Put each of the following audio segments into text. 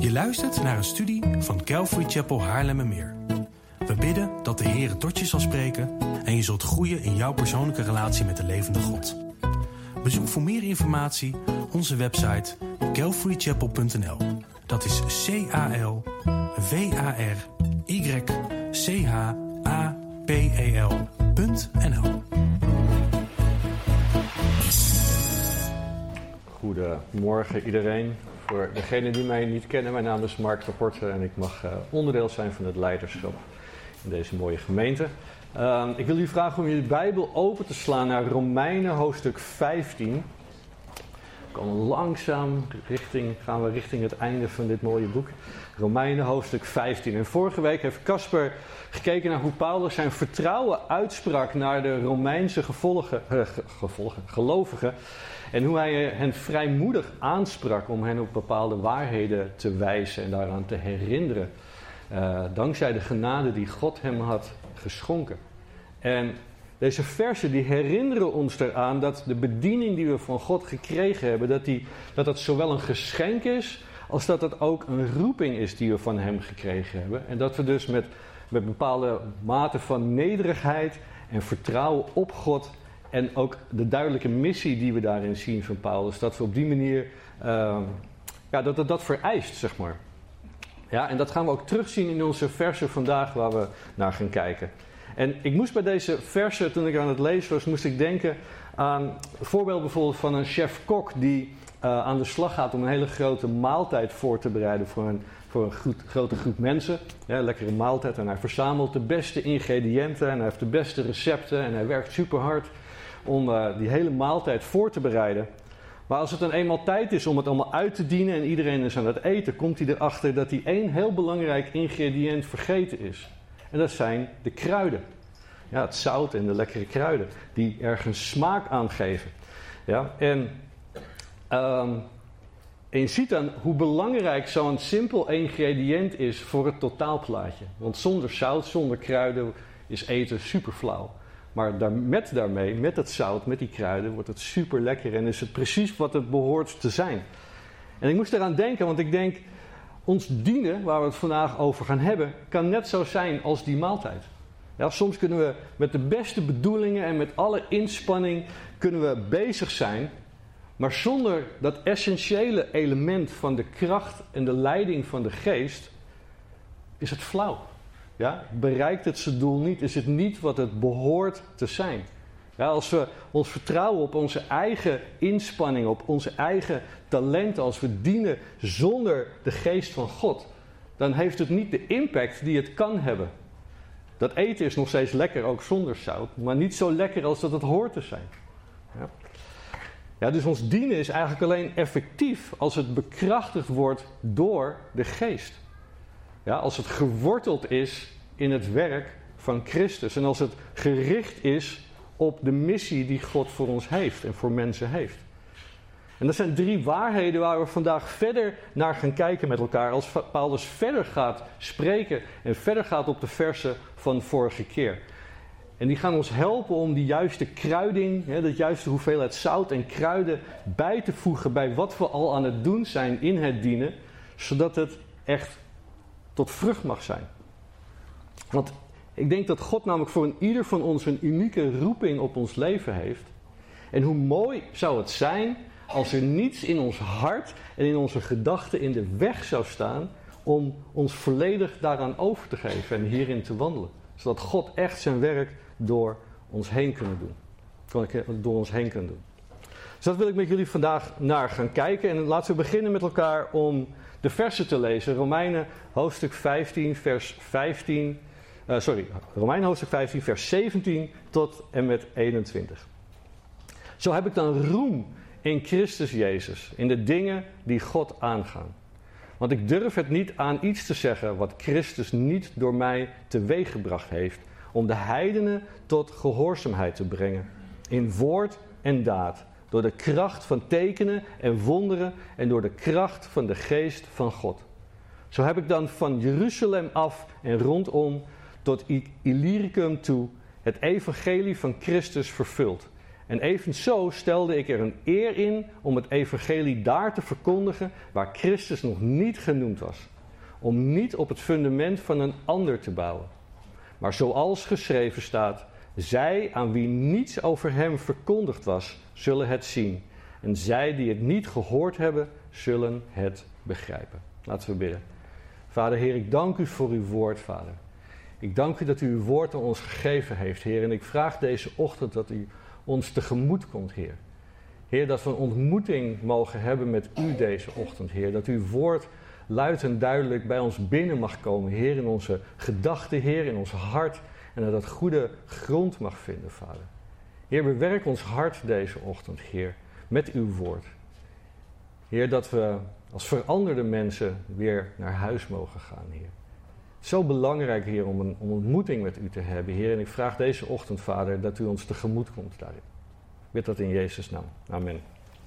Je luistert naar een studie van Calvary Chapel Haarlemmermeer. We bidden dat de Heer tot je zal spreken en je zult groeien in jouw persoonlijke relatie met de levende God. Bezoek voor meer informatie onze website calvarychapel.nl. Dat is CALVARYCHAPEL.nl. Goedemorgen iedereen. Voor degenen die mij niet kennen, mijn naam is Mark Laporte en ik mag onderdeel zijn van het leiderschap in deze mooie gemeente. Ik wil jullie vragen om jullie Bijbel open te slaan naar Romeinen hoofdstuk 15. Langzaam gaan we richting het einde van dit mooie boek. Romeinen hoofdstuk 15. En vorige week heeft Casper gekeken naar hoe Paulus zijn vertrouwen uitsprak naar de Romeinse gelovigen. En hoe hij hen vrijmoedig aansprak om hen op bepaalde waarheden te wijzen en daaraan te herinneren. Dankzij de genade die God hem had geschonken. En deze versen die herinneren ons eraan dat de bediening die we van God gekregen hebben, dat het zowel een geschenk is als dat het ook een roeping is die we van hem gekregen hebben. En dat we dus met bepaalde mate van nederigheid en vertrouwen op God en ook de duidelijke missie die we daarin zien van Paulus, dat we op die manier, dat vereist, zeg maar. Ja, en dat gaan we ook terugzien in onze versen vandaag waar we naar gaan kijken. En ik moest bij deze versen, toen ik aan het lezen was, moest ik denken aan een voorbeeld bijvoorbeeld van een chef-kok die aan de slag gaat om een hele grote maaltijd voor te bereiden voor een grote groep mensen. Ja, een lekkere maaltijd en hij verzamelt de beste ingrediënten en hij heeft de beste recepten en hij werkt super hard om die hele maaltijd voor te bereiden. Maar als het dan eenmaal tijd is om het allemaal uit te dienen en iedereen is aan het eten, komt hij erachter dat hij één heel belangrijk ingrediënt vergeten is. En dat zijn de kruiden. Ja, het zout en de lekkere kruiden die ergens smaak aangeven. Ja, en je ziet dan hoe belangrijk zo'n simpel ingrediënt is voor het totaalplaatje. Want zonder zout, zonder kruiden is eten super flauw. Maar met het zout, met die kruiden, wordt het super lekker en is het precies wat het behoort te zijn. En ik moest eraan denken, want ik denk, ons dienen, waar we het vandaag over gaan hebben, kan net zo zijn als die maaltijd. Ja, soms kunnen we met de beste bedoelingen en met alle inspanning kunnen we bezig zijn, maar zonder dat essentiële element van de kracht en de leiding van de geest is het flauw. Ja, bereikt het zijn doel niet, is het niet wat het behoort te zijn. Ja, als we ons vertrouwen op onze eigen inspanning, op onze eigen talenten, als we dienen zonder de geest van God, dan heeft het niet de impact die het kan hebben. Dat eten is nog steeds lekker, ook zonder zout, maar niet zo lekker als dat het hoort te zijn. Ja. Ja, dus ons dienen is eigenlijk alleen effectief als het bekrachtigd wordt door de geest. Ja, als het geworteld is in het werk van Christus en als het gericht is op de missie die God voor ons heeft en voor mensen heeft. En dat zijn 3 waarheden waar we vandaag verder naar gaan kijken met elkaar. Als Paulus verder gaat spreken en verder gaat op de versen van vorige keer. En die gaan ons helpen om die juiste kruiding, de juiste hoeveelheid zout en kruiden bij te voegen bij wat we al aan het doen zijn in het dienen. Zodat het echt tot vrucht mag zijn. Want ik denk dat God namelijk voor ieder van ons een unieke roeping op ons leven heeft. En hoe mooi zou het zijn als er niets in ons hart en in onze gedachten in de weg zou staan om ons volledig daaraan over te geven en hierin te wandelen. Zodat God echt zijn werk door ons heen kan doen. Dus dat wil ik met jullie vandaag naar gaan kijken. En laten we beginnen met elkaar om de versen te lezen. Romeinen hoofdstuk 15 vers 17 tot en met 21. Zo heb ik dan roem in Christus Jezus, in de dingen die God aangaan. Want ik durf het niet aan iets te zeggen wat Christus niet door mij teweeggebracht heeft, om de heidenen tot gehoorzaamheid te brengen, in woord en daad, door de kracht van tekenen en wonderen en door de kracht van de geest van God. Zo heb ik dan van Jeruzalem af en rondom tot Illyricum toe het evangelie van Christus vervuld. En evenzo stelde ik er een eer in om het evangelie daar te verkondigen waar Christus nog niet genoemd was. Om niet op het fundament van een ander te bouwen. Maar zoals geschreven staat, zij aan wie niets over hem verkondigd was, zullen het zien. En zij die het niet gehoord hebben, zullen het begrijpen. Laten we bidden. Vader, Heer, ik dank u voor uw woord, Vader. Ik dank u dat u uw woord aan ons gegeven heeft, Heer. En ik vraag deze ochtend dat u ons tegemoet komt, Heer. Heer, dat we een ontmoeting mogen hebben met u deze ochtend, Heer. Dat uw woord luid en duidelijk bij ons binnen mag komen, Heer. In onze gedachten, Heer, in ons hart. En dat het goede grond mag vinden, Vader. Heer, bewerk ons hart deze ochtend, Heer, met uw woord. Heer, dat we als veranderde mensen weer naar huis mogen gaan, Heer. Het is zo belangrijk, Heer, om een ontmoeting met u te hebben, Heer. En ik vraag deze ochtend, Vader, dat u ons tegemoet komt daarin. Ik bid dat in Jezus' naam. Amen.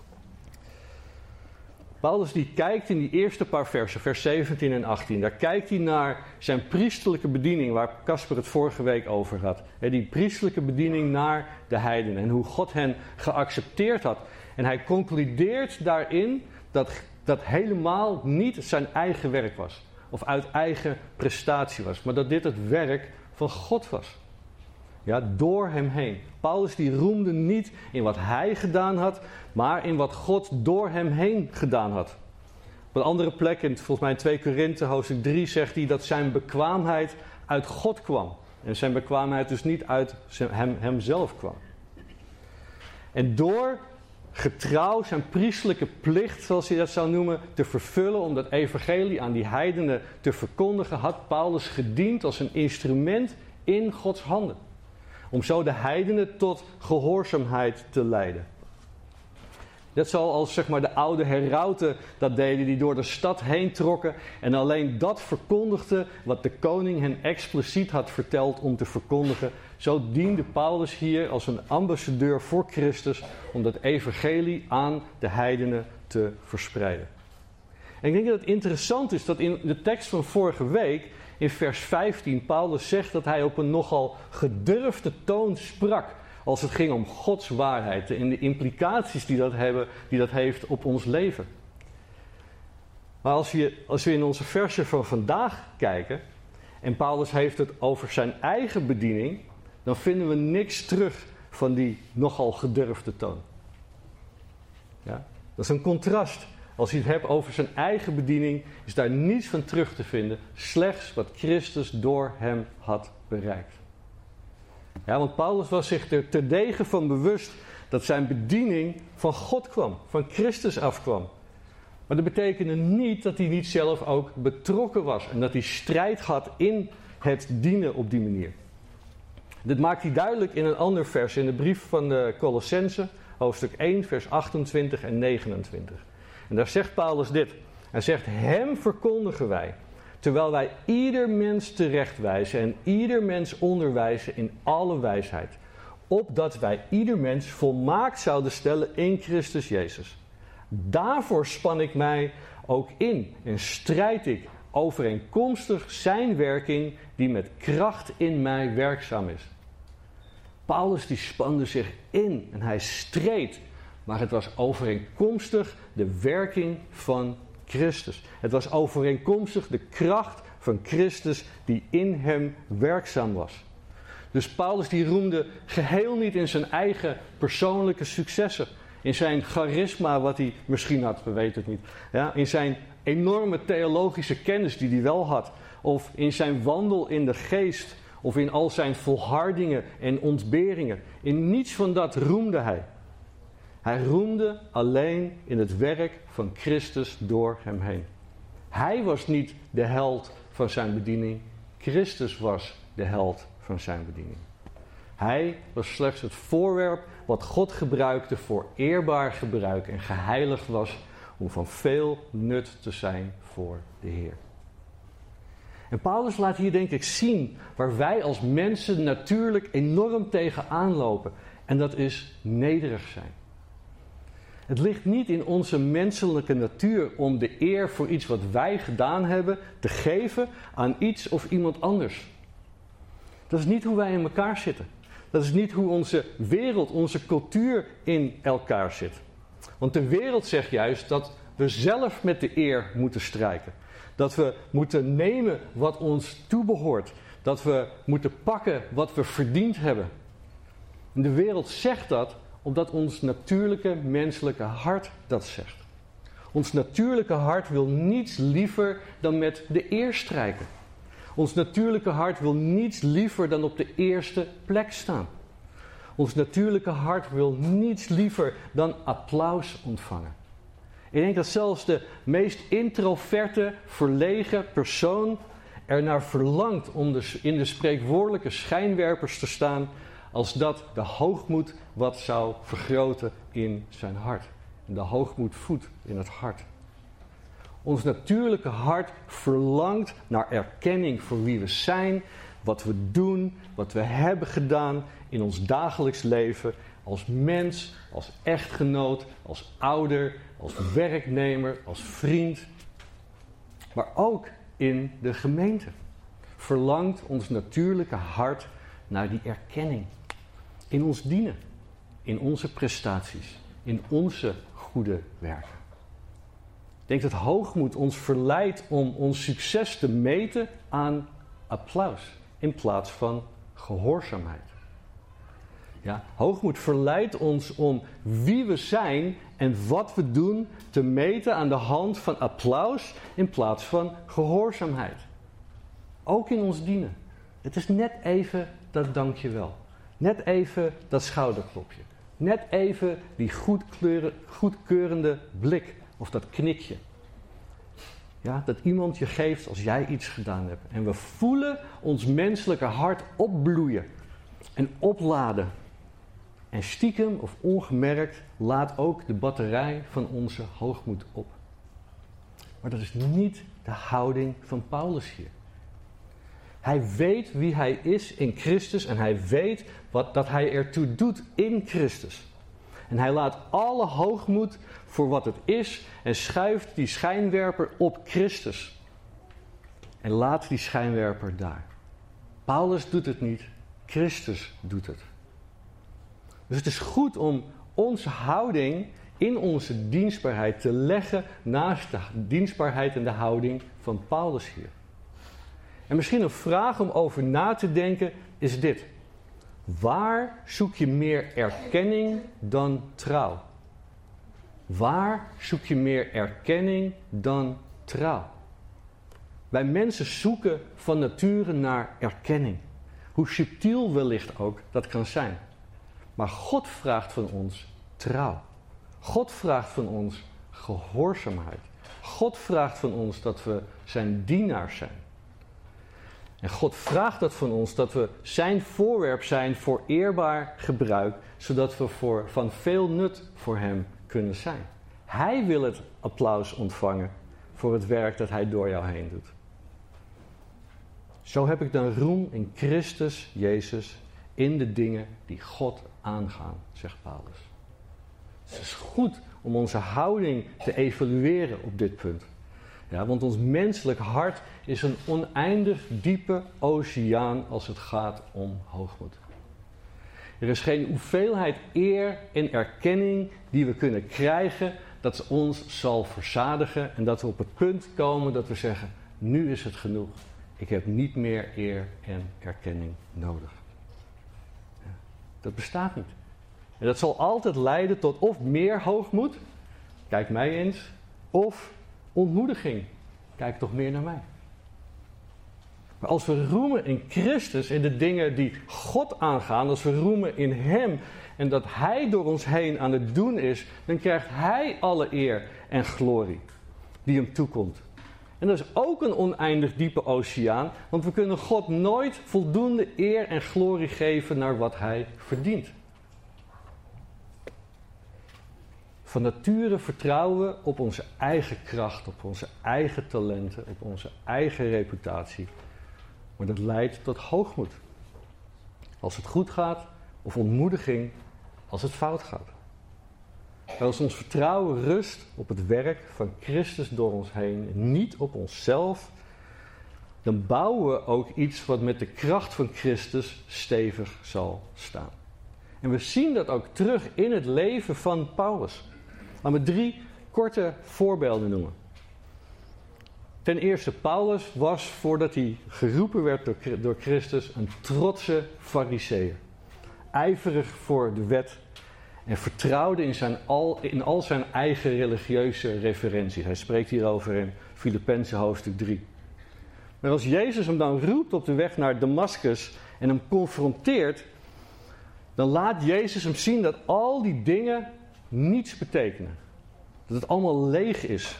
Paulus die kijkt in die eerste paar versen, vers 17 en 18. Daar kijkt hij naar zijn priesterlijke bediening, waar Casper het vorige week over had. Die priesterlijke bediening naar de heidenen en hoe God hen geaccepteerd had. En hij concludeert daarin dat helemaal niet zijn eigen werk was. Of uit eigen prestatie was. Maar dat dit het werk van God was. Ja, door hem heen. Paulus die roemde niet in wat hij gedaan had, maar in wat God door hem heen gedaan had. Op een andere plek, volgens mij in 2 Korinthe hoofdstuk 3, zegt hij dat zijn bekwaamheid uit God kwam. En zijn bekwaamheid dus niet uit hemzelf kwam. En door getrouw zijn priestelijke plicht, zoals hij dat zou noemen, te vervullen om dat evangelie aan die heidenen te verkondigen, had Paulus gediend als een instrument in Gods handen. Om zo de heidenen tot gehoorzaamheid te leiden. Net zoals zeg maar, de oude herauten dat deden, die door de stad heen trokken en alleen dat verkondigden wat de koning hen expliciet had verteld om te verkondigen. Zo diende Paulus hier als een ambassadeur voor Christus om dat evangelie aan de heidenen te verspreiden. En ik denk dat het interessant is dat in de tekst van vorige week, in vers 15, Paulus zegt dat hij op een nogal gedurfde toon sprak als het ging om Gods waarheid en de implicaties die dat heeft op ons leven. Maar als we in onze versen van vandaag kijken, en Paulus heeft het over zijn eigen bediening, dan vinden we niks terug van die nogal gedurfde toon. Ja? Dat is een contrast. Als hij het hebt over zijn eigen bediening, is daar niets van terug te vinden. Slechts wat Christus door hem had bereikt. Ja, want Paulus was zich er terdege van bewust dat zijn bediening van God kwam. Van Christus afkwam. Maar dat betekende niet dat hij niet zelf ook betrokken was. En dat hij strijd had in het dienen op die manier. Dit maakt hij duidelijk in een ander vers. In de brief van de Colossenzen, hoofdstuk 1, vers 28 en 29. En daar zegt Paulus dit. Hij zegt, hem verkondigen wij, terwijl wij ieder mens terechtwijzen en ieder mens onderwijzen in alle wijsheid. Opdat wij ieder mens volmaakt zouden stellen in Christus Jezus. Daarvoor span ik mij ook in en strijd ik overeenkomstig zijn werking die met kracht in mij werkzaam is. Paulus die spande zich in en hij streed. Maar het was overeenkomstig de werking van Christus. Het was overeenkomstig de kracht van Christus die in hem werkzaam was. Dus Paulus die roemde geheel niet in zijn eigen persoonlijke successen. In zijn charisma wat hij misschien had, we weten het niet. Ja, in zijn enorme theologische kennis die hij wel had. Of in zijn wandel in de geest. Of in al zijn volhardingen en ontberingen. In niets van dat roemde hij. Hij roemde alleen in het werk van Christus door hem heen. Hij was niet de held van zijn bediening. Christus was de held van zijn bediening. Hij was slechts het voorwerp wat God gebruikte voor eerbaar gebruik en geheiligd was om van veel nut te zijn voor de Heer. En Paulus laat hier denk ik zien waar wij als mensen natuurlijk enorm tegenaan lopen. En dat is nederig zijn. Het ligt niet in onze menselijke natuur om de eer voor iets wat wij gedaan hebben te geven aan iets of iemand anders. Dat is niet hoe wij in elkaar zitten. Dat is niet hoe onze wereld, onze cultuur in elkaar zit. Want de wereld zegt juist dat we zelf met de eer moeten strijken. Dat we moeten nemen wat ons toebehoort. Dat we moeten pakken wat we verdiend hebben. En de wereld zegt dat omdat ons natuurlijke menselijke hart dat zegt. Ons natuurlijke hart wil niets liever dan met de eer strijken. Ons natuurlijke hart wil niets liever dan op de eerste plek staan. Ons natuurlijke hart wil niets liever dan applaus ontvangen. Ik denk dat zelfs de meest introverte, verlegen persoon er naar verlangt om in de spreekwoordelijke schijnwerpers te staan, als dat de hoogmoed wat zou vergroten in zijn hart. En de hoogmoed voedt in het hart. Ons natuurlijke hart verlangt naar erkenning voor wie we zijn, wat we doen, wat we hebben gedaan in ons dagelijks leven, als mens, als echtgenoot, als ouder, als werknemer, als vriend. Maar ook in de gemeente verlangt ons natuurlijke hart naar die erkenning. In ons dienen, in onze prestaties, in onze goede werken. Ik denk dat hoogmoed ons verleidt om ons succes te meten aan applaus in plaats van gehoorzaamheid. Ja, hoogmoed verleidt ons om wie we zijn en wat we doen te meten aan de hand van applaus in plaats van gehoorzaamheid. Ook in ons dienen. Het is net even dat dankjewel. Net even dat schouderklopje. Net even die goedkeurende blik of dat knikje. Ja, dat iemand je geeft als jij iets gedaan hebt. En we voelen ons menselijke hart opbloeien en opladen. En stiekem of ongemerkt laat ook de batterij van onze hoogmoed op. Maar dat is niet de houding van Paulus hier. Hij weet wie hij is in Christus en hij weet dat hij ertoe doet in Christus. En hij laat alle hoogmoed voor wat het is en schuift die schijnwerper op Christus. En laat die schijnwerper daar. Paulus doet het niet, Christus doet het. Dus het is goed om onze houding in onze dienstbaarheid te leggen naast de dienstbaarheid en de houding van Paulus hier. En misschien een vraag om over na te denken is dit. Waar zoek je meer erkenning dan trouw? Waar zoek je meer erkenning dan trouw? Wij mensen zoeken van nature naar erkenning. Hoe subtiel wellicht ook dat kan zijn. Maar God vraagt van ons trouw. God vraagt van ons gehoorzaamheid. God vraagt van ons dat we zijn dienaars zijn. En God vraagt dat van ons, dat we zijn voorwerp zijn voor eerbaar gebruik, zodat we van veel nut voor hem kunnen zijn. Hij wil het applaus ontvangen voor het werk dat hij door jou heen doet. Zo heb ik dan roem in Christus Jezus in de dingen die God aangaan, zegt Paulus. Het is goed om onze houding te evalueren op dit punt. Ja, want ons menselijk hart is een oneindig diepe oceaan als het gaat om hoogmoed. Er is geen hoeveelheid eer en erkenning die we kunnen krijgen dat ons zal verzadigen en dat we op het punt komen dat we zeggen, nu is het genoeg. Ik heb niet meer eer en erkenning nodig. Ja, dat bestaat niet. En dat zal altijd leiden tot of meer hoogmoed, kijk mij eens, of ontmoediging, kijk toch meer naar mij. Maar als we roemen in Christus, in de dingen die God aangaan, als we roemen in Hem en dat Hij door ons heen aan het doen is, dan krijgt Hij alle eer en glorie die Hem toekomt. En dat is ook een oneindig diepe oceaan, want we kunnen God nooit voldoende eer en glorie geven naar wat Hij verdient. Van nature vertrouwen we op onze eigen kracht, op onze eigen talenten, op onze eigen reputatie. Maar dat leidt tot hoogmoed. Als het goed gaat, of ontmoediging als het fout gaat. Maar als ons vertrouwen rust op het werk van Christus door ons heen, niet op onszelf, dan bouwen we ook iets wat met de kracht van Christus stevig zal staan. En we zien dat ook terug in het leven van Paulus. Laten we 3 korte voorbeelden noemen. Ten eerste, Paulus was, voordat hij geroepen werd door Christus, een trotse Farizeeër. Ijverig voor de wet en vertrouwde in al zijn eigen religieuze referenties. Hij spreekt hierover in Filippenzen hoofdstuk 3. Maar als Jezus hem dan roept op de weg naar Damascus en hem confronteert, dan laat Jezus hem zien dat al die dingen niets betekenen. Dat het allemaal leeg is.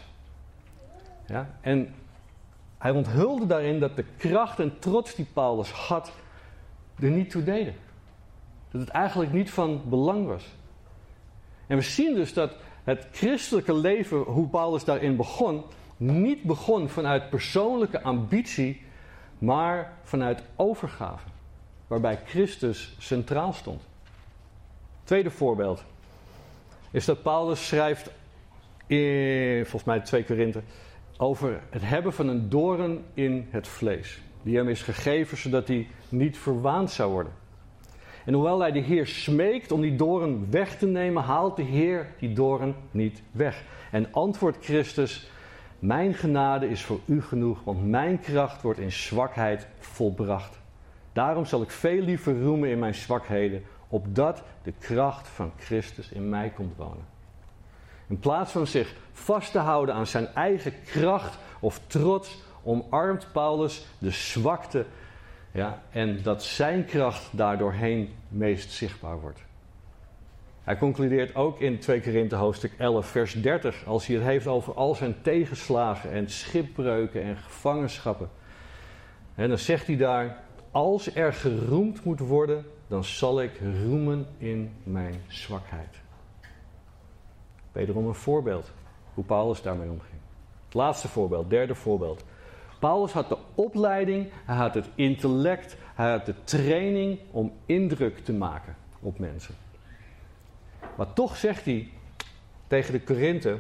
Ja? En hij onthulde daarin dat de kracht en trots die Paulus had er niet toe deden. Dat het eigenlijk niet van belang was. En we zien dus dat het christelijke leven, hoe Paulus daarin begon, niet begon vanuit persoonlijke ambitie, maar vanuit overgave. Waarbij Christus centraal stond. Tweede voorbeeld is dat Paulus schrijft in, volgens mij 2 Korinthe, over het hebben van een doorn in het vlees. Die hem is gegeven zodat hij niet verwaand zou worden. En hoewel hij de Heer smeekt om die doorn weg te nemen, haalt de Heer die doorn niet weg. En antwoordt Christus: mijn genade is voor u genoeg, want mijn kracht wordt in zwakheid volbracht. Daarom zal ik veel liever roemen in mijn zwakheden, opdat de kracht van Christus in mij komt wonen. In plaats van zich vast te houden aan zijn eigen kracht of trots, omarmt Paulus de zwakte. Ja, en dat zijn kracht daardoorheen meest zichtbaar wordt. Hij concludeert ook in 2 Korinthe hoofdstuk 11 vers 30, als hij het heeft over al zijn tegenslagen en schipbreuken en gevangenschappen. En dan zegt hij daar: als er geroemd moet worden, dan zal ik roemen in mijn zwakheid. Wederom een voorbeeld hoe Paulus daarmee omging. Het laatste voorbeeld, derde voorbeeld. Paulus had de opleiding, hij had het intellect, hij had de training om indruk te maken op mensen. Maar toch zegt hij tegen de Korinthe: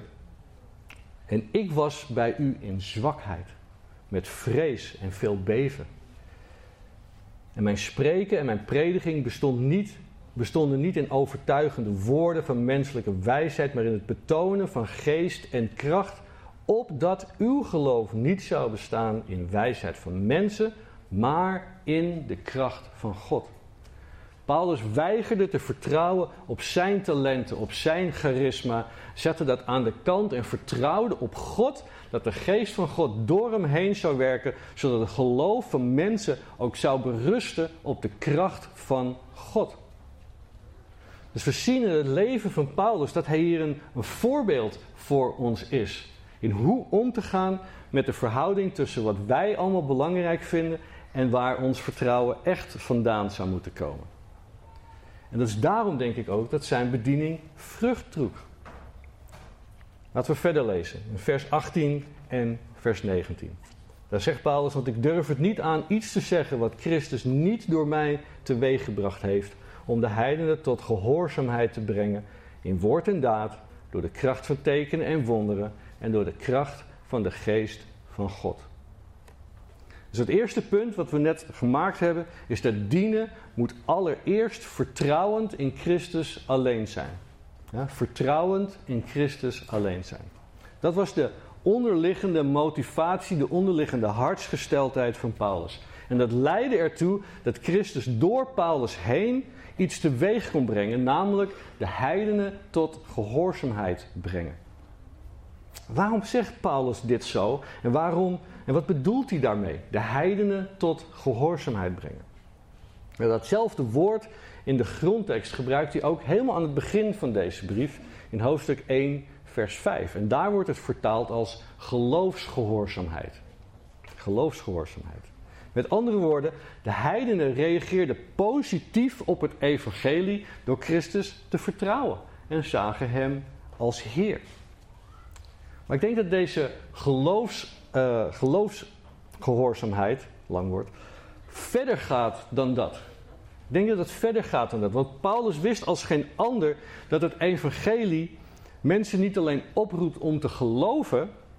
en ik was bij u in zwakheid, met vrees en veel beven. En mijn spreken en mijn prediking bestonden niet in overtuigende woorden van menselijke wijsheid, maar in het betonen van geest en kracht, opdat uw geloof niet zou bestaan in wijsheid van mensen, maar in de kracht van God. Paulus weigerde te vertrouwen op zijn talenten, op zijn charisma, zette dat aan de kant en vertrouwde op God, dat de geest van God door hem heen zou werken, zodat het geloof van mensen ook zou berusten op de kracht van God. Dus we zien in het leven van Paulus dat hij hier een voorbeeld voor ons is. In hoe om te gaan met de verhouding tussen wat wij allemaal belangrijk vinden en waar ons vertrouwen echt vandaan zou moeten komen. En dat is daarom denk ik ook dat zijn bediening vrucht droeg. Laten we verder lezen in vers 18 en vers 19. Daar zegt Paulus: want ik durf het niet aan iets te zeggen wat Christus niet door mij teweeggebracht heeft, om de heidenen tot gehoorzaamheid te brengen in woord en daad, door de kracht van tekenen en wonderen en door de kracht van de geest van God. Dus het eerste punt wat we net gemaakt hebben, is dat dienen moet allereerst vertrouwend in Christus alleen zijn. Ja, vertrouwend in Christus alleen zijn. Dat was de onderliggende motivatie, de onderliggende hartsgesteldheid van Paulus. En dat leidde ertoe dat Christus door Paulus heen iets teweeg kon brengen, namelijk de heidenen tot gehoorzaamheid brengen. Waarom zegt Paulus dit zo? En wat bedoelt hij daarmee? De heidenen tot gehoorzaamheid brengen. En datzelfde woord in de grondtekst gebruikt hij ook helemaal aan het begin van deze brief, in hoofdstuk 1, vers 5. En daar wordt het vertaald als geloofsgehoorzaamheid. Geloofsgehoorzaamheid. Met andere woorden, de heidenen reageerden positief op het evangelie door Christus te vertrouwen en zagen hem als Heer. Maar ik denk dat deze geloofsgehoorzaamheid, lang woord, verder gaat dan dat. Ik denk dat het verder gaat dan dat. Want Paulus wist als geen ander dat het evangelie mensen niet alleen oproept om te geloven,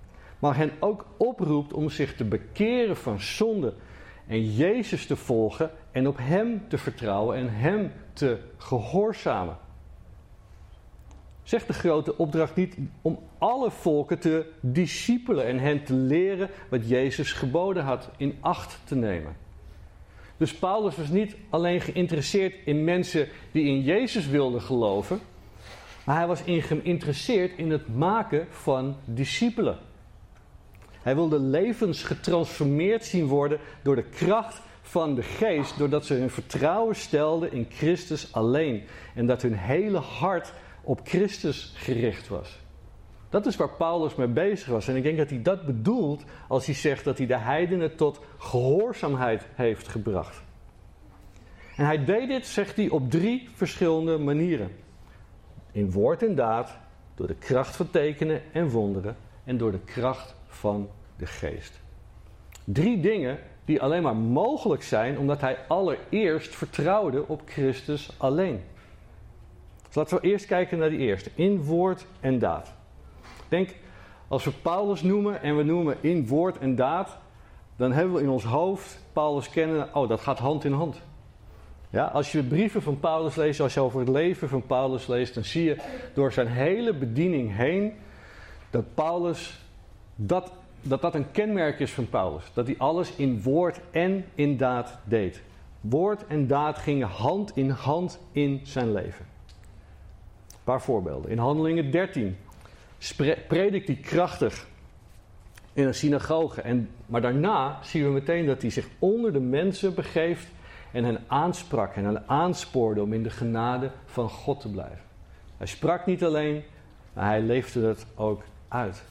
maar hen ook oproept om zich te bekeren van zonde en Jezus te volgen en op Hem te vertrouwen en Hem te gehoorzamen. Zegt de grote opdracht niet om alle volken te discipelen en hen te leren wat Jezus geboden had in acht te nemen. Dus Paulus was niet alleen geïnteresseerd in mensen die in Jezus wilden geloven, maar hij was geïnteresseerd in het maken van discipelen. Hij wilde levens getransformeerd zien worden door de kracht van de geest, doordat ze hun vertrouwen stelden in Christus alleen en dat hun hele hart op Christus gericht was. Dat is waar Paulus mee bezig was. En ik denk dat hij dat bedoelt als hij zegt dat hij de heidenen tot gehoorzaamheid heeft gebracht. En hij deed dit, zegt hij, op 3 verschillende manieren. In woord en daad, door de kracht van tekenen en wonderen en door de kracht van de geest. 3 dingen die alleen maar mogelijk zijn omdat hij allereerst vertrouwde op Christus alleen. Dus laten we eerst kijken naar die eerste. In woord en daad. Ik denk, als we Paulus noemen en we noemen in woord en daad, dan hebben we in ons hoofd Paulus kennen, dat gaat hand in hand. Ja, als je de brieven van Paulus leest, als je over het leven van Paulus leest, dan zie je door zijn hele bediening heen dat Paulus, dat een kenmerk is van Paulus. Dat hij alles in woord en in daad deed. Woord en daad gingen hand in hand in zijn leven. Een paar voorbeelden. In Handelingen 13 predikt hij krachtig in een synagoge. Maar daarna zien we meteen dat hij zich onder de mensen begeeft en hen aansprak en hen aanspoorde om in de genade van God te blijven. Hij sprak niet alleen, maar hij leefde het ook uit.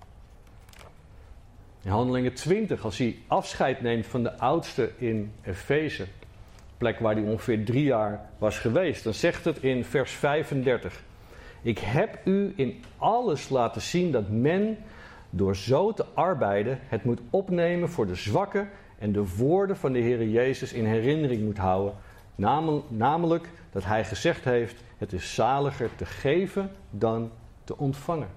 In Handelingen 20, als hij afscheid neemt van de oudste in Efeze, plek waar hij ongeveer 3 jaar was geweest, dan zegt het in vers 35. Ik heb u in alles laten zien dat men, door zo te arbeiden, het moet opnemen voor de zwakken en de woorden van de Heere Jezus in herinnering moet houden. Namelijk dat hij gezegd heeft, het is zaliger te geven dan te ontvangen.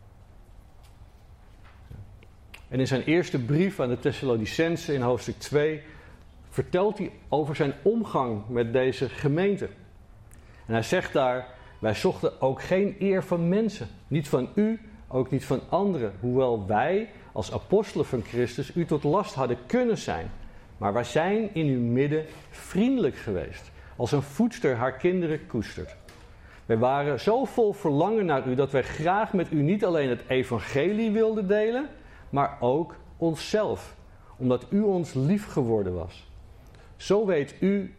En in zijn eerste brief aan de Thessalonicenzen in hoofdstuk 2 vertelt hij over zijn omgang met deze gemeente. En hij zegt daar, wij zochten ook geen eer van mensen. Niet van u, ook niet van anderen. Hoewel wij als apostelen van Christus u tot last hadden kunnen zijn. Maar wij zijn in uw midden vriendelijk geweest. Als een voedster haar kinderen koestert. Wij waren zo vol verlangen naar u dat wij graag met u niet alleen het evangelie wilden delen, maar ook onszelf. Omdat u ons lief geworden was. Zo weet u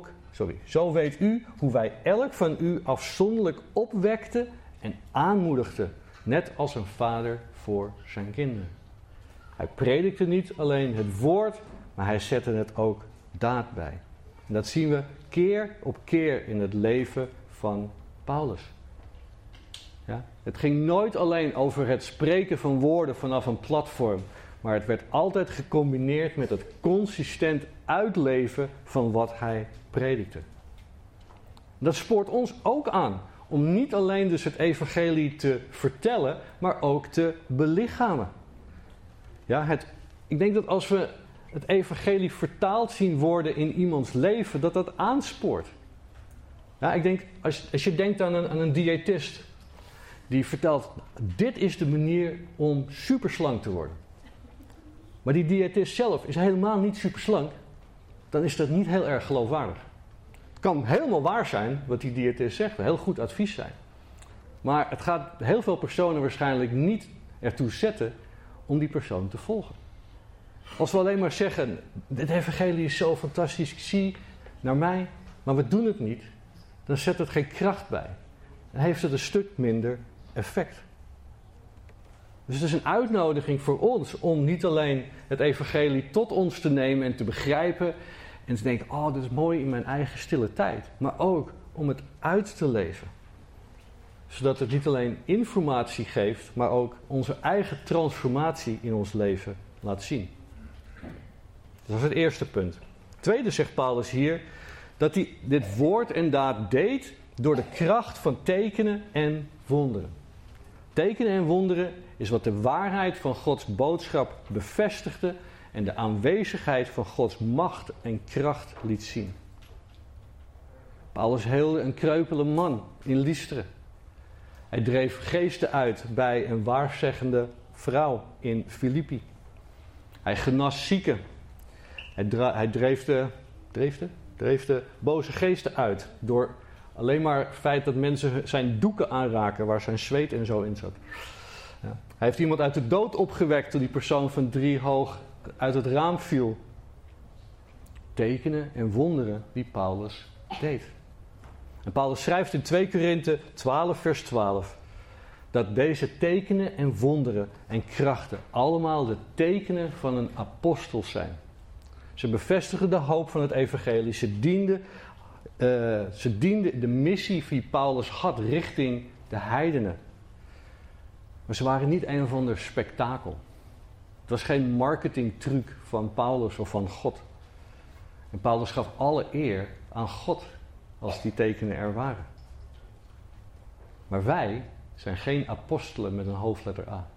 hoe wij elk van u afzonderlijk opwekten en aanmoedigden. Net als een vader voor zijn kinderen. Hij predikte niet alleen het woord, maar hij zette het ook daad bij. En dat zien we keer op keer in het leven van Paulus. Ja? Het ging nooit alleen over het spreken van woorden vanaf een platform, maar het werd altijd gecombineerd met het consistent uitleven van wat hij predikte. Dat spoort ons ook aan om niet alleen dus het evangelie te vertellen, maar ook te belichamen. Ja, ik denk dat als we het evangelie vertaald zien worden in iemands leven, dat aanspoort. Ja, ik denk, als je denkt aan een diëtist die vertelt, dit is de manier om superslank te worden. Maar die diëtist zelf is helemaal niet superslank, dan is dat niet heel erg geloofwaardig. Het kan helemaal waar zijn wat die diëtist zegt, heel goed advies zijn. Maar het gaat heel veel personen waarschijnlijk niet ertoe zetten om die persoon te volgen. Als we alleen maar zeggen, dit evangelie is zo fantastisch, ik zie naar mij, maar we doen het niet, dan zet het geen kracht bij. Dan heeft het een stuk minder effect. Dus het is een uitnodiging voor ons om niet alleen het evangelie tot ons te nemen en te begrijpen en te denken, dit is mooi in mijn eigen stille tijd, maar ook om het uit te leven. Zodat het niet alleen informatie geeft, maar ook onze eigen transformatie in ons leven laat zien. Dat is het eerste punt. Het tweede zegt Paulus hier, dat hij dit woord en daad deed door de kracht van tekenen en wonderen. Tekenen en wonderen is wat de waarheid van Gods boodschap bevestigde en de aanwezigheid van Gods macht en kracht liet zien. Paulus heelde een kreupele man in Lystra. Hij dreef geesten uit bij een waarzeggende vrouw in Filippi. Hij genas zieken. Hij dreef de boze geesten uit door alleen maar het feit dat mensen zijn doeken aanraken waar zijn zweet en zo in zat. Ja. Hij heeft iemand uit de dood opgewekt toen die persoon van 3 hoog uit het raam viel. Tekenen en wonderen die Paulus deed. En Paulus schrijft in 2 Korinthe 12 vers 12 dat deze tekenen en wonderen en krachten allemaal de tekenen van een apostel zijn. Ze bevestigen de hoop van het evangelie. Ze dienden de missie die Paulus had richting de heidenen. Maar ze waren niet een of ander spektakel. Het was geen marketingtruc van Paulus of van God. En Paulus gaf alle eer aan God als die tekenen er waren. Maar wij zijn geen apostelen met een hoofdletter A.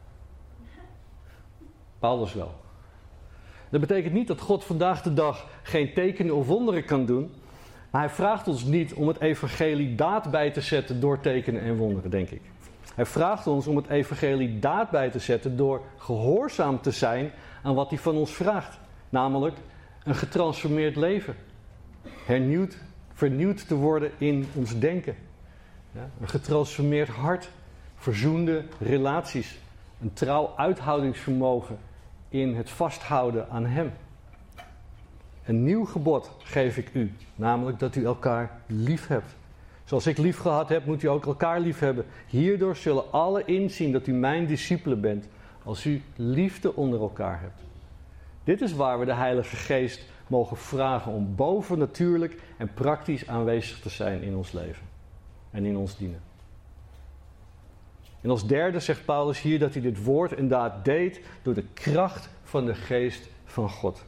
Paulus wel. Dat betekent niet dat God vandaag de dag geen tekenen of wonderen kan doen. Maar hij vraagt ons niet om het evangelie daad bij te zetten door tekenen en wonderen, denk ik. Hij vraagt ons om het evangelie daad bij te zetten door gehoorzaam te zijn aan wat hij van ons vraagt. Namelijk een getransformeerd leven. Vernieuwd te worden in ons denken. Ja, een getransformeerd hart. Verzoende relaties. Een trouw uithoudingsvermogen in het vasthouden aan hem. Een nieuw gebod geef ik u, namelijk dat u elkaar lief hebt. Zoals ik lief gehad heb, moet u ook elkaar lief hebben. Hierdoor zullen alle inzien dat u mijn discipelen bent, als u liefde onder elkaar hebt. Dit is waar we de Heilige Geest mogen vragen om bovennatuurlijk en praktisch aanwezig te zijn in ons leven en in ons dienen. En als derde zegt Paulus hier dat hij dit woord en daad deed door de kracht van de Geest van God.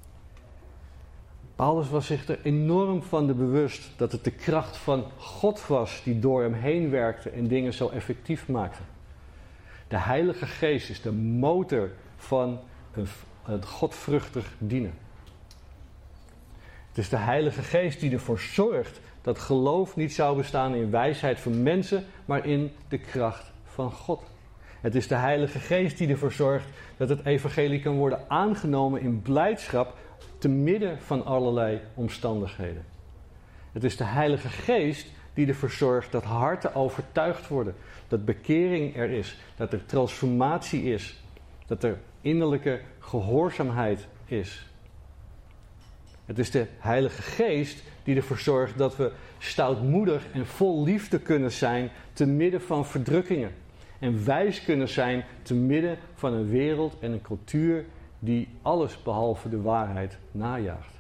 Paulus was zich er enorm van bewust dat het de kracht van God was die door hem heen werkte en dingen zo effectief maakte. De Heilige Geest is de motor van het godvruchtig dienen. Het is de Heilige Geest die ervoor zorgt dat geloof niet zou bestaan in wijsheid van mensen, maar in de kracht van God. Het is de Heilige Geest die ervoor zorgt dat het evangelie kan worden aangenomen in blijdschap te midden van allerlei omstandigheden. Het is de Heilige Geest die ervoor zorgt dat harten overtuigd worden, dat bekering er is, dat er transformatie is, dat er innerlijke gehoorzaamheid is. Het is de Heilige Geest die ervoor zorgt dat we stoutmoedig en vol liefde kunnen zijn te midden van verdrukkingen. En wijs kunnen zijn te midden van een wereld en een cultuur die alles behalve de waarheid najaagt.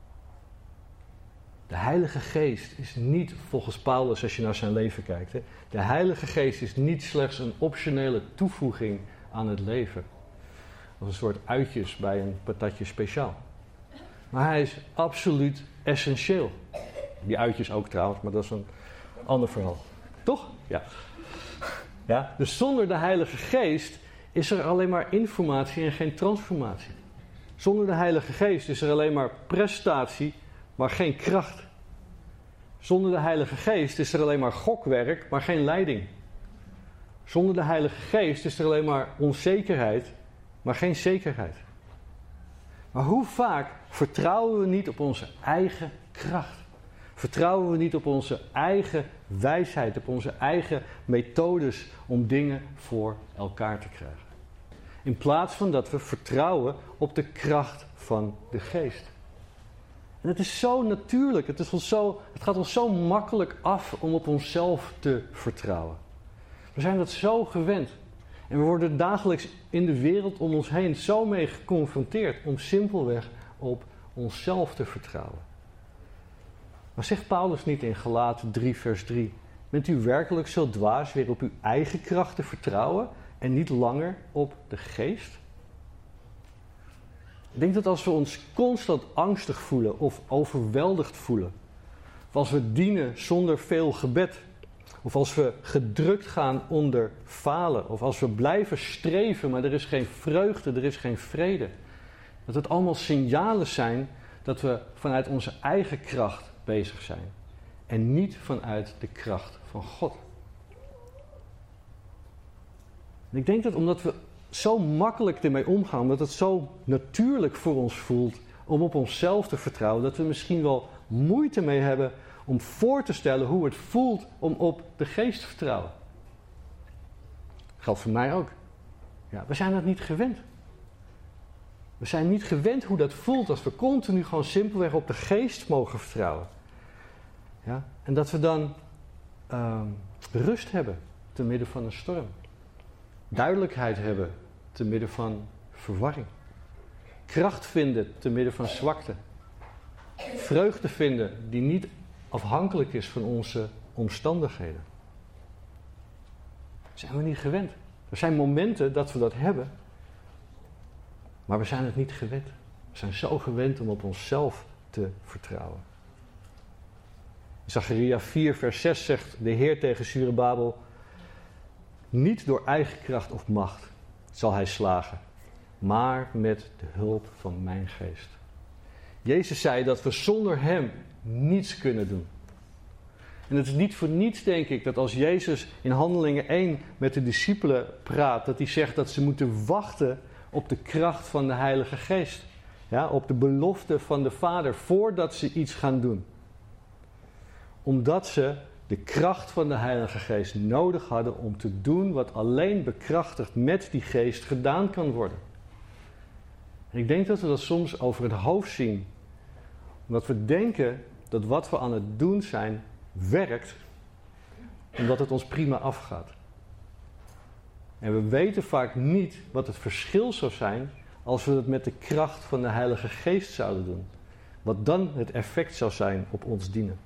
De Heilige Geest is niet, volgens Paulus als je naar zijn leven kijkt, de Heilige Geest is niet slechts een optionele toevoeging aan het leven. Als een soort uitjes bij een patatje speciaal. Maar hij is absoluut essentieel. Die uitjes ook trouwens, maar dat is een ander verhaal. Toch? Ja. Ja, dus zonder de Heilige Geest is er alleen maar informatie en geen transformatie. Zonder de Heilige Geest is er alleen maar prestatie, maar geen kracht. Zonder de Heilige Geest is er alleen maar gokwerk, maar geen leiding. Zonder de Heilige Geest is er alleen maar onzekerheid, maar geen zekerheid. Maar hoe vaak vertrouwen we niet op onze eigen kracht? Vertrouwen we niet op onze eigen wijsheid, op onze eigen methodes om dingen voor elkaar te krijgen? In plaats van dat we vertrouwen op de kracht van de Geest. En het is zo natuurlijk, het gaat ons zo makkelijk af om op onszelf te vertrouwen. We zijn dat zo gewend. En we worden dagelijks in de wereld om ons heen zo mee geconfronteerd om simpelweg op onszelf te vertrouwen. Maar zegt Paulus niet in Galaten 3 vers 3... Bent u werkelijk zo dwaas weer op uw eigen kracht te vertrouwen en niet langer op de Geest? Ik denk dat als we ons constant angstig voelen of overweldigd voelen, of als we dienen zonder veel gebed, Of als we gedrukt gaan onder falen. Of als we blijven streven, maar er is geen vreugde, er is geen vrede. Dat het allemaal signalen zijn dat we vanuit onze eigen kracht bezig zijn. En niet vanuit de kracht van God. En ik denk dat omdat we zo makkelijk ermee omgaan, omdat het zo natuurlijk voor ons voelt om op onszelf te vertrouwen, dat we misschien wel moeite mee hebben om voor te stellen hoe het voelt om op de geest te vertrouwen. Dat geldt voor mij ook. Ja, we zijn dat niet gewend. We zijn niet gewend hoe dat voelt als we continu gewoon simpelweg op de geest mogen vertrouwen. Ja? En dat we dan rust hebben te midden van een storm. Duidelijkheid hebben te midden van verwarring. Kracht vinden te midden van zwakte. Vreugde vinden die niet afhankelijk is van onze omstandigheden. Dat zijn we niet gewend. Er zijn momenten dat we dat hebben, maar we zijn het niet gewend. We zijn zo gewend om op onszelf te vertrouwen. In Zacharia 4 vers 6 zegt de Heer tegen Zorobabel: niet door eigen kracht of macht zal hij slagen, maar met de hulp van mijn geest. Jezus zei dat we zonder hem niets kunnen doen. En het is niet voor niets, denk ik, dat als Jezus in Handelingen 1 met de discipelen praat, dat hij zegt dat ze moeten wachten op de kracht van de Heilige Geest. Ja, op de belofte van de Vader voordat ze iets gaan doen. Omdat ze de kracht van de Heilige Geest nodig hadden om te doen wat alleen bekrachtigd met die geest gedaan kan worden. En ik denk dat we dat soms over het hoofd zien. Omdat we denken dat wat we aan het doen zijn werkt, omdat het ons prima afgaat. En we weten vaak niet wat het verschil zou zijn als we het met de kracht van de Heilige Geest zouden doen. Wat dan het effect zou zijn op ons dienen.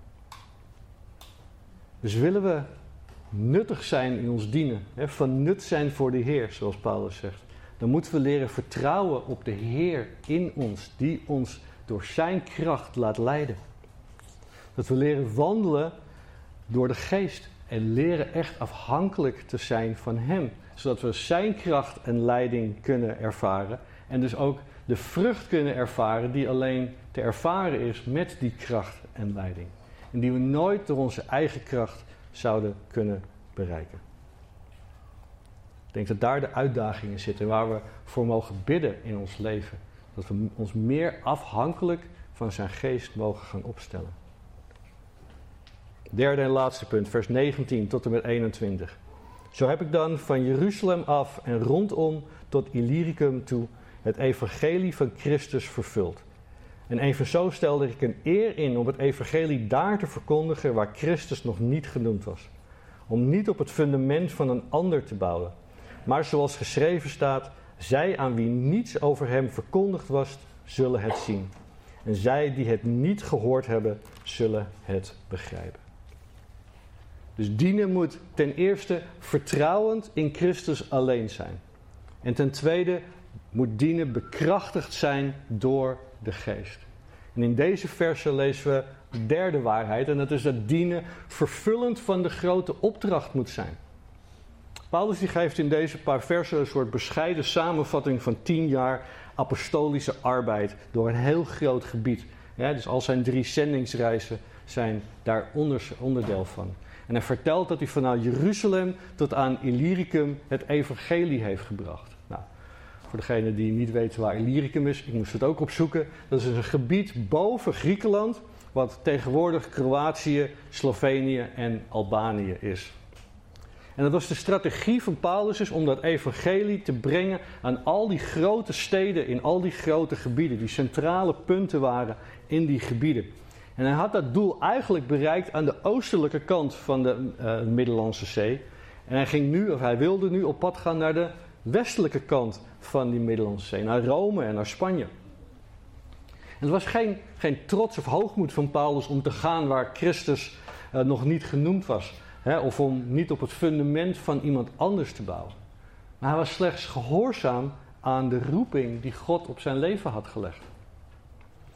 Dus willen we nuttig zijn in ons dienen, van nut zijn voor de Heer, zoals Paulus zegt, dan moeten we leren vertrouwen op de Heer in ons, die ons door zijn kracht laat leiden. Dat we leren wandelen door de geest en leren echt afhankelijk te zijn van hem, zodat we zijn kracht en leiding kunnen ervaren en dus ook de vrucht kunnen ervaren die alleen te ervaren is met die kracht en leiding. En die we nooit door onze eigen kracht zouden kunnen bereiken. Ik denk dat daar de uitdagingen zitten waar we voor mogen bidden in ons leven. Dat we ons meer afhankelijk van zijn geest mogen gaan opstellen. Derde en laatste punt, vers 19 tot en met 21. Zo heb ik dan van Jeruzalem af en rondom tot Illyricum toe het evangelie van Christus vervuld. En evenzo stelde ik een eer in om het evangelie daar te verkondigen waar Christus nog niet genoemd was. Om niet op het fundament van een ander te bouwen. Maar zoals geschreven staat, zij aan wie niets over hem verkondigd was, zullen het zien. En zij die het niet gehoord hebben, zullen het begrijpen. Dus dienen moet ten eerste vertrouwend in Christus alleen zijn. En ten tweede moet dienen bekrachtigd zijn door de geest. En in deze versen lezen we de derde waarheid. En dat is dat dienen vervullend van de grote opdracht moet zijn. Paulus die geeft in deze paar versen een soort bescheiden samenvatting van 10 jaar apostolische arbeid door een heel groot gebied. Ja, dus al zijn 3 zendingsreizen zijn daar onderdeel van. En hij vertelt dat hij vanuit Jeruzalem tot aan Illyricum het evangelie heeft gebracht. Nou, voor degenen die niet weten waar Illyricum is, ik moest het ook opzoeken. Dat is een gebied boven Griekenland, wat tegenwoordig Kroatië, Slovenië en Albanië is. En dat was de strategie van Paulus om dat evangelie te brengen aan al die grote steden in al die grote gebieden. Die centrale punten waren in die gebieden. En hij had dat doel eigenlijk bereikt aan de oostelijke kant van de Middellandse Zee. En hij wilde nu op pad gaan naar de westelijke kant van die Middellandse Zee. Naar Rome en naar Spanje. En het was geen trots of hoogmoed van Paulus om te gaan waar Christus nog niet genoemd was. Of om niet op het fundament van iemand anders te bouwen. Maar hij was slechts gehoorzaam aan de roeping die God op zijn leven had gelegd.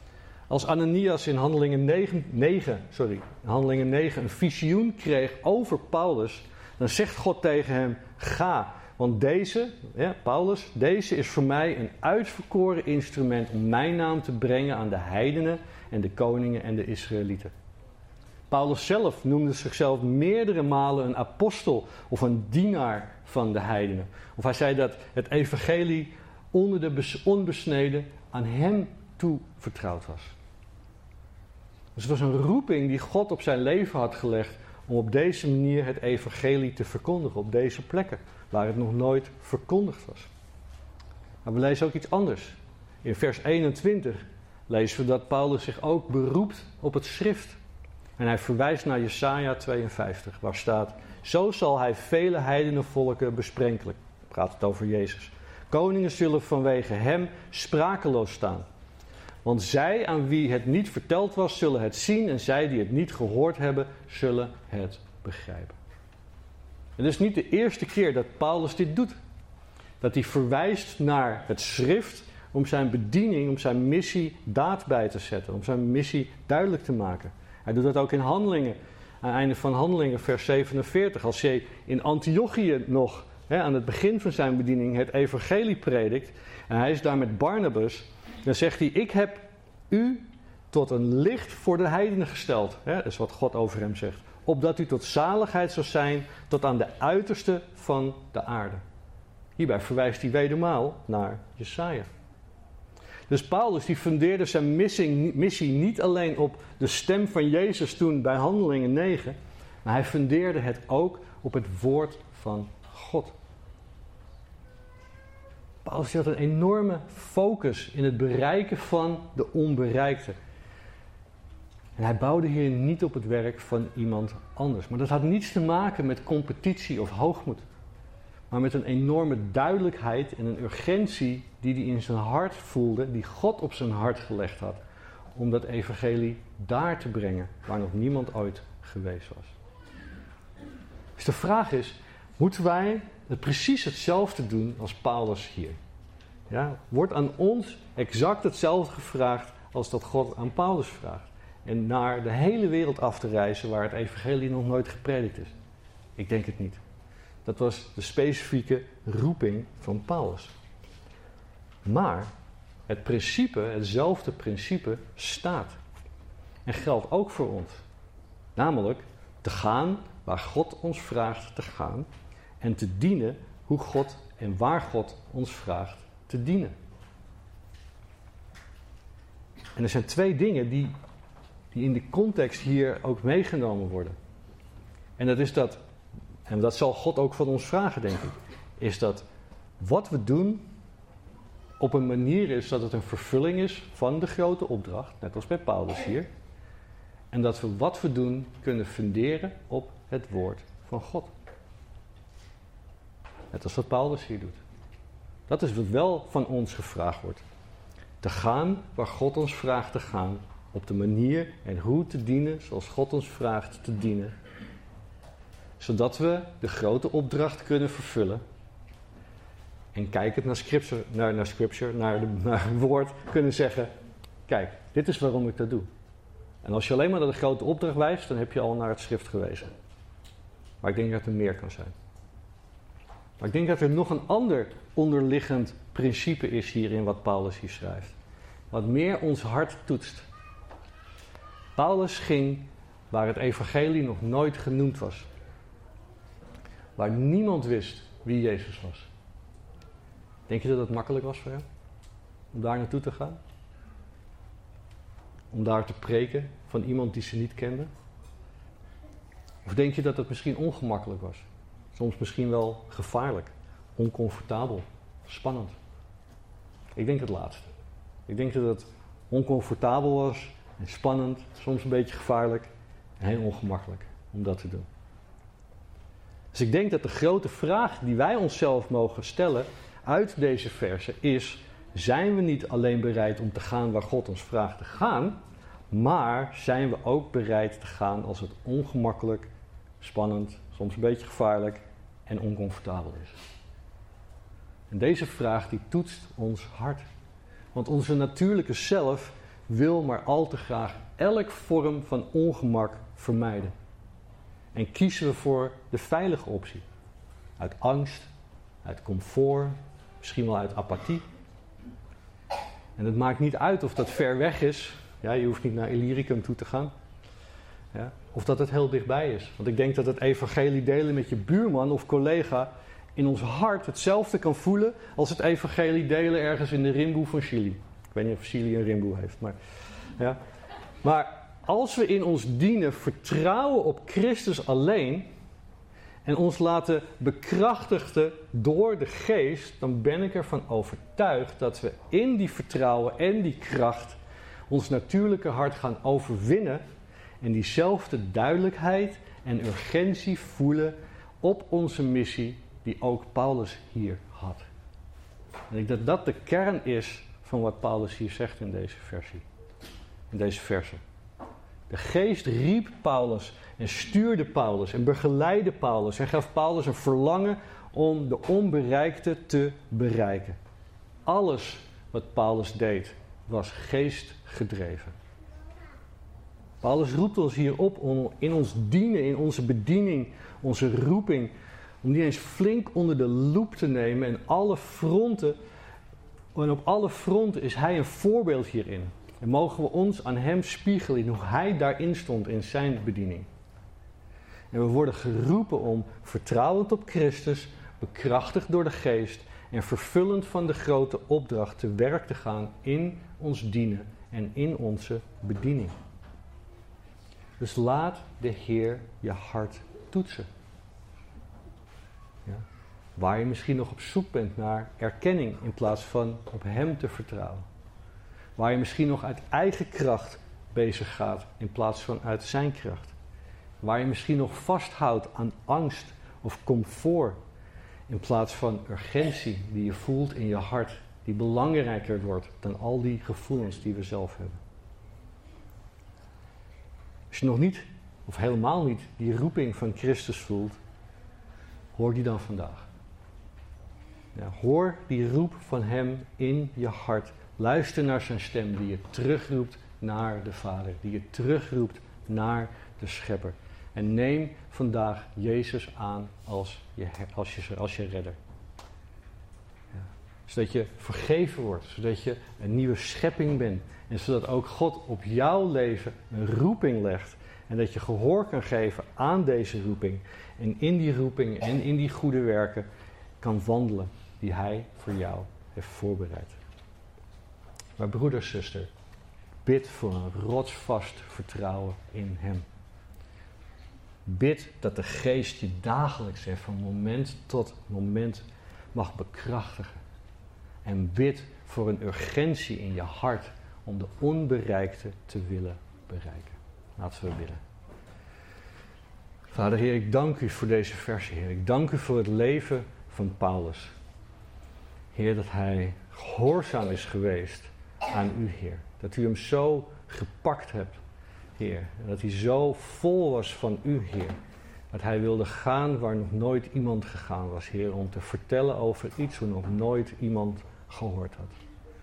Als Ananias in Handelingen 9 een visioen kreeg over Paulus, dan zegt God tegen hem: ga, want deze is voor mij een uitverkoren instrument om mijn naam te brengen aan de heidenen en de koningen en de Israëlieten. Paulus zelf noemde zichzelf meerdere malen een apostel of een dienaar van de heidenen. Of hij zei dat het evangelie onder de onbesneden aan hem toevertrouwd was. Dus het was een roeping die God op zijn leven had gelegd om op deze manier het evangelie te verkondigen, op deze plekken, waar het nog nooit verkondigd was. Maar we lezen ook iets anders. In vers 21 lezen we dat Paulus zich ook beroept op het schrift. En hij verwijst naar Jesaja 52, waar staat: zo zal hij vele heidenenvolken besprenkelen. Gaat het over Jezus. Koningen zullen vanwege hem sprakeloos staan. Want zij aan wie het niet verteld was, zullen het zien. En zij die het niet gehoord hebben, zullen het begrijpen. Het is niet de eerste keer dat Paulus dit doet. Dat hij verwijst naar het schrift om zijn bediening, om zijn missie daad bij te zetten. Om zijn missie duidelijk te maken. Hij doet dat ook in Handelingen. Aan het einde van Handelingen, vers 47. Als hij in Antiochië nog, aan het begin van zijn bediening, het evangelie predikt. En hij is daar met Barnabas. Dan zegt hij: ik heb u tot een licht voor de heidenen gesteld. Dat is wat God over hem zegt. Opdat u tot zaligheid zou zijn tot aan de uiterste van de aarde. Hierbij verwijst hij wedermaal naar Jesaja. Dus Paulus die fundeerde zijn missie niet alleen op de stem van Jezus toen bij Handelingen 9. Maar hij fundeerde het ook op het woord van God. Paulus had een enorme focus in het bereiken van de onbereikte. En hij bouwde hier niet op het werk van iemand anders. Maar dat had niets te maken met competitie of hoogmoed. Maar met een enorme duidelijkheid en een urgentie die hij in zijn hart voelde, die God op zijn hart gelegd had. Om dat evangelie daar te brengen, waar nog niemand ooit geweest was. Dus de vraag is, moeten wij precies hetzelfde doen als Paulus hier? Ja, wordt aan ons exact hetzelfde gevraagd als dat God aan Paulus vraagt. En naar de hele wereld af te reizen waar het evangelie nog nooit gepredikt is? Ik denk het niet. Dat was de specifieke roeping van Paulus. Maar het principe, hetzelfde principe, staat. En geldt ook voor ons. Namelijk te gaan waar God ons vraagt te gaan. En te dienen hoe God en waar God ons vraagt te dienen. En er zijn twee dingen die in de context hier ook meegenomen worden. En dat is dat, en dat zal God ook van ons vragen, denk ik, is dat wat we doen op een manier is dat het een vervulling is van de grote opdracht, net als bij Paulus hier. En dat we wat we doen kunnen funderen op het woord van God. Net als wat Paulus hier doet. Dat is wat wel van ons gevraagd wordt. Te gaan waar God ons vraagt te gaan. Op de manier en hoe te dienen zoals God ons vraagt te dienen. Zodat we de grote opdracht kunnen vervullen. En kijkend naar scripture, naar het woord, kunnen zeggen: kijk, dit is waarom ik dat doe. En als je alleen maar naar de grote opdracht wijst, dan heb je al naar het schrift gewezen. Maar ik denk dat er meer kan zijn. Maar ik denk dat er nog een ander onderliggend principe is hierin wat Paulus hier schrijft. Wat meer ons hart toetst. Paulus ging waar het evangelie nog nooit genoemd was. Waar niemand wist wie Jezus was. Denk je dat het makkelijk was voor hem? Om daar naartoe te gaan? Om daar te preken van iemand die ze niet kenden? Of denk je dat het misschien ongemakkelijk was? Soms misschien wel gevaarlijk, oncomfortabel, spannend. Ik denk het laatste. Ik denk dat het oncomfortabel was en spannend, soms een beetje gevaarlijk en heel ongemakkelijk om dat te doen. Dus ik denk dat de grote vraag die wij onszelf mogen stellen uit deze verse is: zijn we niet alleen bereid om te gaan waar God ons vraagt te gaan, maar zijn we ook bereid te gaan als het ongemakkelijk, spannend, soms een beetje gevaarlijk en oncomfortabel is? En deze vraag die toetst ons hart. Want onze natuurlijke zelf wil maar al te graag elk vorm van ongemak vermijden. En kiezen we voor de veilige optie. Uit angst, uit comfort, misschien wel uit apathie. En het maakt niet uit of dat ver weg is. Ja, je hoeft niet naar Illyricum toe te gaan. Ja, of dat het heel dichtbij is. Want ik denk dat het evangelie delen met je buurman of collega in ons hart hetzelfde kan voelen als het evangelie delen ergens in de rimboe van Chili. Ik weet niet of Chili een rimboe heeft. Maar als we in ons dienen vertrouwen op Christus alleen en ons laten bekrachtigen door de geest, dan ben ik ervan overtuigd dat we in die vertrouwen en die kracht ons natuurlijke hart gaan overwinnen en diezelfde duidelijkheid en urgentie voelen op onze missie die ook Paulus hier had. En ik denk dat dat de kern is van wat Paulus hier zegt in deze verse. De geest riep Paulus en stuurde Paulus en begeleidde Paulus en gaf Paulus een verlangen om de onbereikte te bereiken. Alles wat Paulus deed was geestgedreven. Paulus roept ons hier op om in ons dienen, in onze bediening, onze roeping, om die eens flink onder de loep te nemen en op alle fronten is hij een voorbeeld hierin. En mogen we ons aan hem spiegelen in hoe hij daarin stond in zijn bediening. En we worden geroepen om vertrouwend op Christus, bekrachtigd door de geest en vervullend van de grote opdracht te werk te gaan in ons dienen en in onze bediening. Dus laat de Heer je hart toetsen. Ja. Waar je misschien nog op zoek bent naar erkenning in plaats van op hem te vertrouwen. Waar je misschien nog uit eigen kracht bezig gaat in plaats van uit zijn kracht. Waar je misschien nog vasthoudt aan angst of comfort in plaats van urgentie die je voelt in je hart, die belangrijker wordt dan al die gevoelens die we zelf hebben. Als je nog niet, of helemaal niet, die roeping van Christus voelt, hoor die dan vandaag. Ja, hoor die roep van hem in je hart. Luister naar zijn stem die je terugroept naar de Vader. Die je terugroept naar de Schepper. En neem vandaag Jezus aan als je redder. Ja, zodat je vergeven wordt. Zodat je een nieuwe schepping bent. En zodat ook God op jouw leven een roeping legt. En dat je gehoor kan geven aan deze roeping. En in die roeping en in die goede werken kan wandelen die hij voor jou heeft voorbereid. Maar broeder, zuster, bid voor een rotsvast vertrouwen in hem. Bid dat de geest je dagelijks van moment tot moment mag bekrachtigen. En bid voor een urgentie in je hart om de onbereikte te willen bereiken. Laten we bidden. Vader Heer, ik dank u voor deze versie, Heer. Ik dank u voor het leven van Paulus. Heer, dat hij gehoorzaam is geweest aan u, Heer. Dat u hem zo gepakt hebt, Heer. En dat hij zo vol was van u, Heer. Dat hij wilde gaan waar nog nooit iemand gegaan was, Heer. Om te vertellen over iets waar nog nooit iemand gehoord had.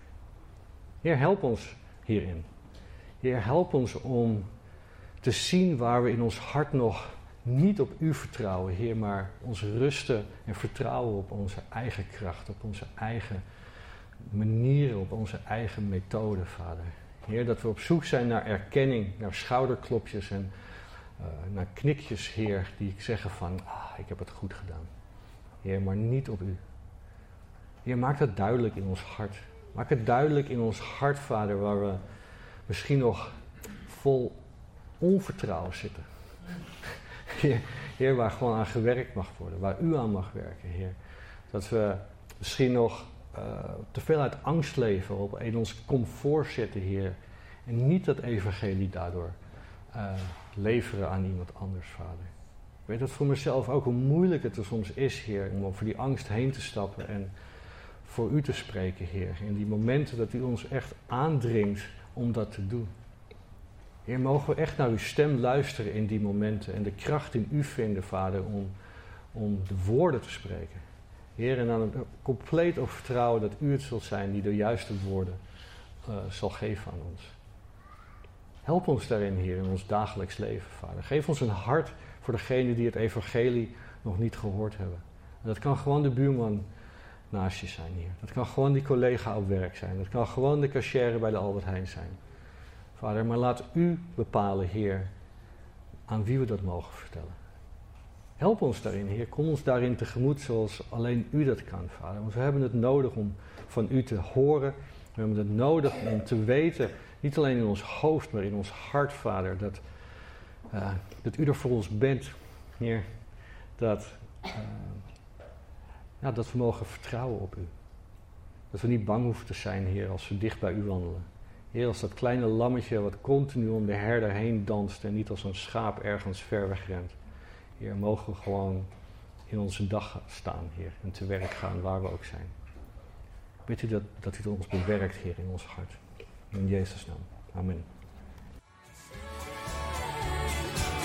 Heer, help ons hierin. Heer, help ons om te zien waar we in ons hart nog niet op u vertrouwen, Heer, maar ons rusten en vertrouwen op onze eigen kracht, op onze eigen manieren, op onze eigen methode, Vader. Heer, dat we op zoek zijn naar erkenning, naar schouderklopjes en naar knikjes, Heer, die zeggen van, ik heb het goed gedaan. Heer, maar niet op u. Heer, maak dat duidelijk in ons hart. Maak het duidelijk in ons hart, Vader, waar we misschien nog vol onvertrouwen zitten. Heer, waar gewoon aan gewerkt mag worden, waar u aan mag werken, Heer. Dat we misschien nog te veel uit angst leven, in ons comfort zitten, Heer. En niet dat evangelie daardoor leveren aan iemand anders, Vader. Ik weet dat voor mezelf ook hoe moeilijk het er soms is, Heer, om over die angst heen te stappen en voor u te spreken, Heer. In die momenten dat u ons echt aandringt om dat te doen. Heer, mogen we echt naar uw stem luisteren in die momenten en de kracht in u vinden, Vader, om de woorden te spreken. Heer, en dan compleet op vertrouwen dat u het zult zijn die de juiste woorden zal geven aan ons. Help ons daarin, Heer, in ons dagelijks leven, Vader. Geef ons een hart voor degenen die het evangelie nog niet gehoord hebben. En dat kan gewoon de buurman naast je zijn, Heer. Dat kan gewoon die collega op werk zijn. Dat kan gewoon de cashier bij de Albert Heijn zijn. Vader, maar laat u bepalen, Heer, aan wie we dat mogen vertellen. Help ons daarin, Heer. Kom ons daarin tegemoet zoals alleen u dat kan, Vader. Want we hebben het nodig om van u te horen. We hebben het nodig om te weten, niet alleen in ons hoofd, maar in ons hart, Vader, dat u er voor ons bent, Heer. Dat we mogen vertrouwen op u. Dat we niet bang hoeven te zijn, Heer, als we dicht bij u wandelen. Heer, als dat kleine lammetje wat continu om de herder heen danst en niet als een schaap ergens ver weg rent. Heer, mogen we gewoon in onze dag staan, Heer, en te werk gaan waar we ook zijn. Bid u dat u ons bewerkt, Heer, in ons hart. In Jezus' naam. Amen.